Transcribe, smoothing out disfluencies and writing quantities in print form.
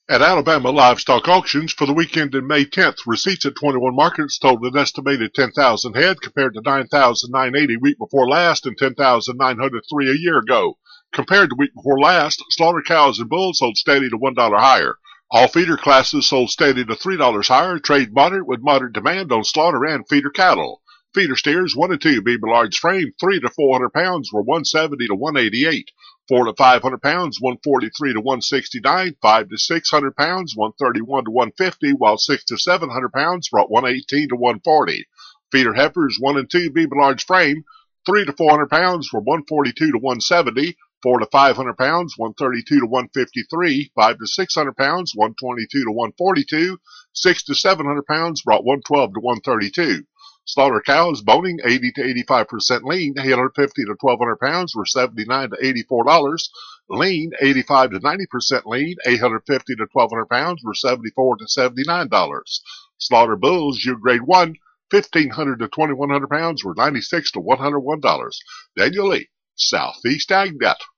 At Alabama livestock auctions for the weekend in May 10th, receipts at 21 markets totaled an estimated 10,000 head compared to 9,980 week before last and 10,903 a year ago. Compared to week before last, slaughter cows and bulls sold steady to $1 higher. All feeder classes sold steady to $3 higher, trade moderate with moderate demand on slaughter and feeder cattle. Feeder steers 1 and 2 beef large frame 3 to 400 pounds were 170 to 188. 4 to 500 pounds, 143 to 169, 5 to 600 pounds, 131 to 150, while 6 to 700 pounds brought 118 to 140. Feeder heifers 1 and 2 beef large frame, 3 to 400 pounds were 142 to 170, 4 to 500 pounds, 132 to 153, 5 to 600 pounds, 122 to 142, 6 to 700 pounds brought 112 to 132. Slaughter cows boning 80 to 85% lean, 850 to 1,200 pounds were $79 to $84. Lean 85 to 90% lean, 850 to 1,200 pounds were $74 to $79. Slaughter bulls, U grade 1, 1,500 to 2,100 pounds were $96 to $101. Daniel Lee, Southeast Ag Net.